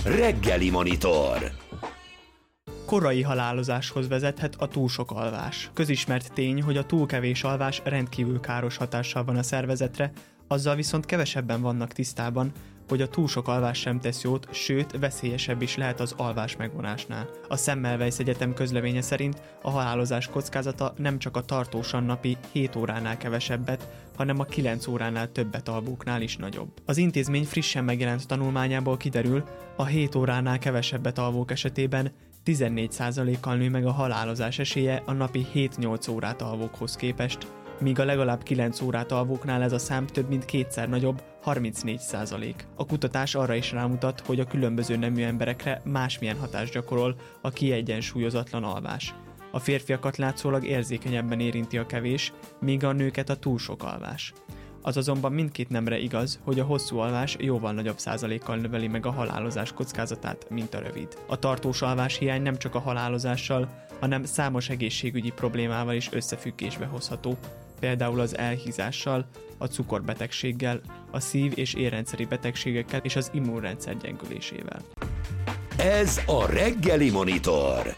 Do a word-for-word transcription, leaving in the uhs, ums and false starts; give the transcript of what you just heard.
Reggeli Monitor. Korai halálozáshoz vezethet a túl sok alvás. Közismert tény, hogy a túl kevés alvás rendkívül káros hatással van a szervezetre, azzal viszont kevesebben vannak tisztában, hogy a túl sok alvás sem tesz jót, sőt, veszélyesebb is lehet az alvás megvonásnál. A Semmelweis Egyetem közleménye szerint a halálozás kockázata nem csak a tartósan napi hét óránál kevesebbet, hanem a kilenc óránál többet alvóknál is nagyobb. Az intézmény frissen megjelent tanulmányából kiderül, a hét óránál kevesebbet alvók esetében tizennégy százalékkal nő meg a halálozás esélye a napi hét-nyolc órát alvókhoz képest, míg a legalább kilenc órát alvóknál ez a szám több mint kétszer nagyobb, harmincnégy százalék. A kutatás arra is rámutat, hogy a különböző nemű emberekre másmilyen hatást gyakorol a kiegyensúlyozatlan alvás. A férfiakat látszólag érzékenyebben érinti a kevés, míg a nőket a túl sok alvás. Az azonban mindkét nemre igaz, hogy a hosszú alvás jóval nagyobb százalékkal növeli meg a halálozás kockázatát, mint a rövid. A tartós alvás hiány nem csak a halálozással, hanem számos egészségügyi problémával is összefüggésbe hozható, például az elhízással, a cukorbetegséggel, a szív- és érrendszeri betegségekkel és az immunrendszer gyengülésével. Ez a Reggeli Monitor.